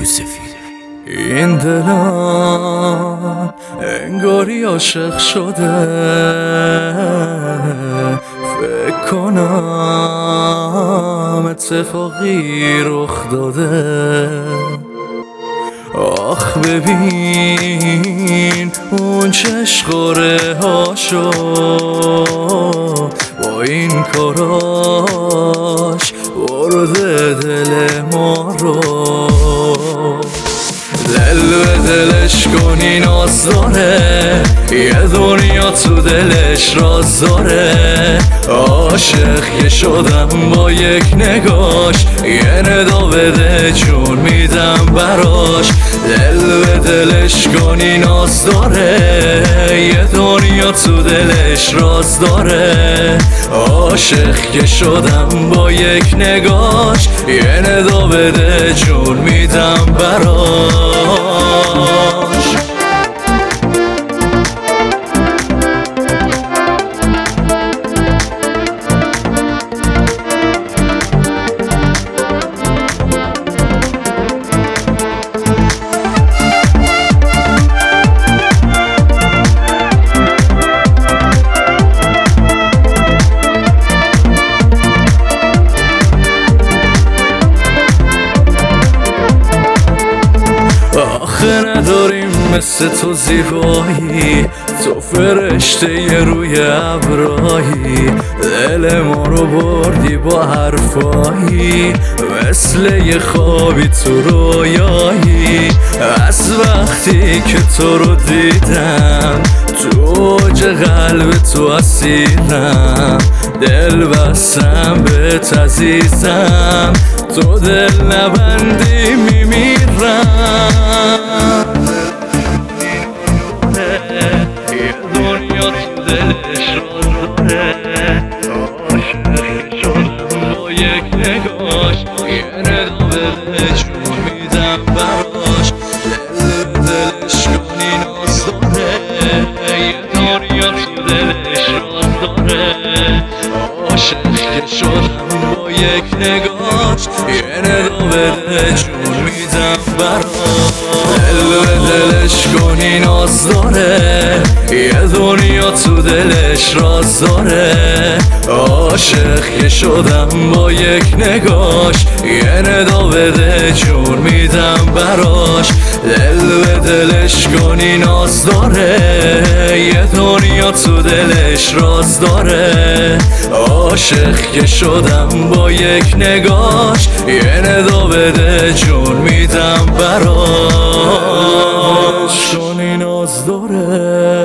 یوسفی. این دلم انگاری عاشق شده، فکر کنم اتفاقی رخ داده. آخ ببین اون چشقاره هاشو با این کاراش برده دل ما رو. دل به دلش کنی ناز داره، یه دنیا تو دلش راز داره. عاشق که شدم با یک نگاش، یه ندا بده جون میدم براش. دل به دلش کنی ناز داره، یه دنیا تو دلش راز داره. عاشق که شدم با یک نگاش، یه ندا بده جون میدم براش. آخه نداریم مثل تو زیبایی، تو فرشته ی روی ابرایی. دل ما رو بردی با حرفایی، مثل یه خوابی تو رویایی. از وقتی که تو رو دیدم، تو اوج قلب تو اسیرم. دل بستم بهت عزیزم، تو دل نبندی میمیرم. یه دنیا تو دلش راز داره، عاشق شدم با یک نگاش، یه ندا بده جون میدم براش. دل دلش کنی ناز داره، یه دنیا تو دلش راز داره. عاشق که شدم با یک نگاش، یه ندا بده جون میدم براش. دل به دلش کنی ناز داره، یه دنیا تو دلش راز داره. عاشق که شدم با یک نگاش، یه ندا بده جون میدم براش. دل به دلش کنی ناز داره، یه دنیا تو دلش راز داره. عاشق که شدم با یک نگاش، یه ندا بده جون میدم براش. کنی ناز داره.